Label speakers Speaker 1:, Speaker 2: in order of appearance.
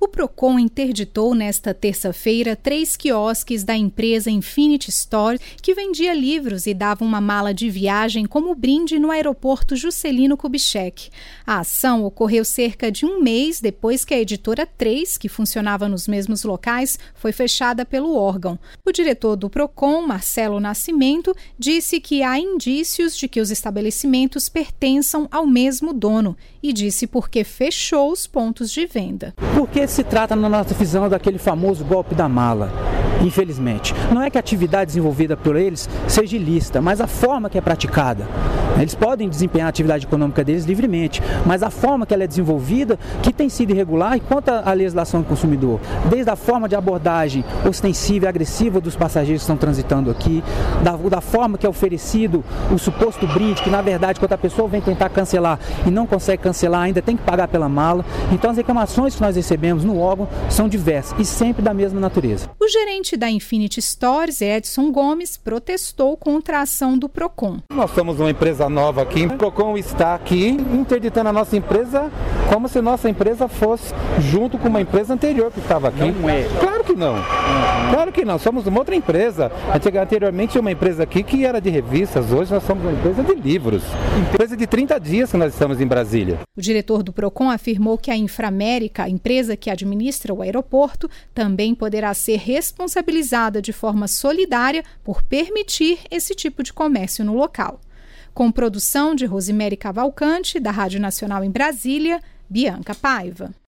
Speaker 1: O Procon interditou nesta terça-feira 3 quiosques da empresa Infinity Store, que vendia livros e dava uma mala de viagem como brinde no aeroporto Juscelino Kubitschek. A ação ocorreu cerca de um mês depois que a editora 3, que funcionava nos mesmos locais, foi fechada pelo órgão. O diretor do Procon, Marcelo Nascimento, disse que há indícios de que os estabelecimentos pertençam ao mesmo dono e disse por que fechou os pontos de venda.
Speaker 2: Porque se trata, na nossa visão, daquele famoso golpe da mala, infelizmente. Não é que a atividade desenvolvida por eles seja ilícita, mas a forma que é praticada. Eles podem desempenhar a atividade econômica deles livremente, mas a forma que ela é desenvolvida, que tem sido irregular, e quanto à legislação do consumidor, desde a forma de abordagem ostensiva e agressiva dos passageiros que estão transitando aqui, da forma que é oferecido o suposto brinde, que na verdade, quando a pessoa vem tentar cancelar e não consegue cancelar, ainda tem que pagar pela mala. Então as reclamações que nós recebemos no órgão são diversas e sempre da mesma natureza.
Speaker 1: O gerente da Infinity Stores, Edson Gomes, protestou contra a ação do Procon.
Speaker 3: Nós somos uma empresa nova aqui, o Procon está aqui interditando a nossa empresa como se nossa empresa fosse junto com uma empresa anterior que estava aqui.
Speaker 2: Não é.
Speaker 3: Claro que não. Claro que não. Somos uma outra empresa. Anteriormente tinha uma empresa aqui que era de revistas, hoje nós somos uma empresa de livros. Empresa de 30 dias que nós estamos em Brasília.
Speaker 1: O diretor do Procon afirmou que a Inframérica, a empresa que administra o aeroporto, também poderá ser responsabilizada de forma solidária por permitir esse tipo de comércio no local. Com produção de Rosemary Cavalcante, da Rádio Nacional em Brasília, Bianca Paiva.